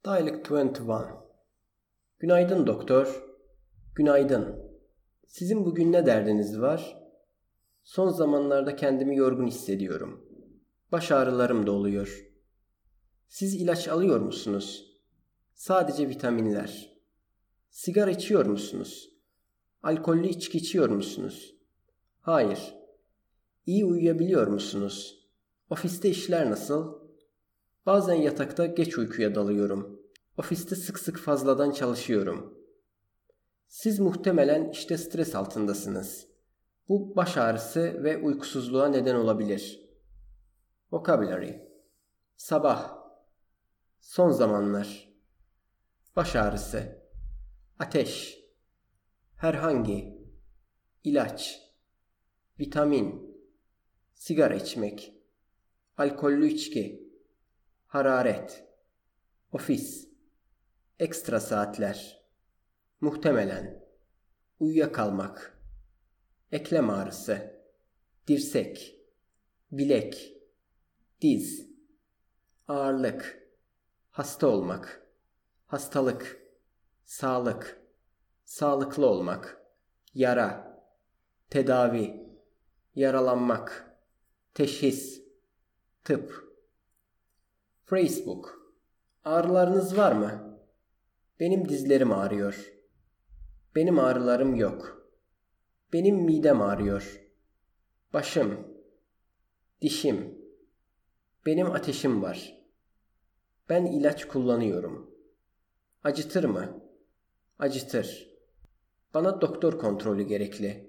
Dialect 21. Günaydın doktor. Günaydın. Sizin bugün ne derdiniz var? Son zamanlarda kendimi yorgun hissediyorum. Baş ağrılarım da oluyor. Siz ilaç alıyor musunuz? Sadece vitaminler. Sigara içiyor musunuz? Alkollü içki içiyor musunuz? Hayır. İyi uyuyabiliyor musunuz? Ofiste işler nasıl? Bazen yatakta geç uykuya dalıyorum. Ofiste sık sık fazladan çalışıyorum. Siz muhtemelen işte stres altındasınız. Bu baş ağrısı ve uykusuzluğa neden olabilir. Vocabulary: sabah, son zamanlar, baş ağrısı, ateş, herhangi, ilaç, vitamin, sigara içmek, alkollü içki, hararet, ofis, ekstra saatler, muhtemelen, uyuyakalmak, eklem ağrısı, dirsek, bilek, diz, ağırlık, hasta olmak, hastalık, sağlık, sağlıklı olmak, yara, tedavi, yaralanmak, teşhis, tıp. Facebook: ağrılarınız var mı? Benim dizlerim ağrıyor. Benim ağrılarım yok. Benim midem ağrıyor. Başım, dişim. Benim ateşim var. Ben ilaç kullanıyorum. Acıtır mı? Acıtır. Bana doktor kontrolü gerekli.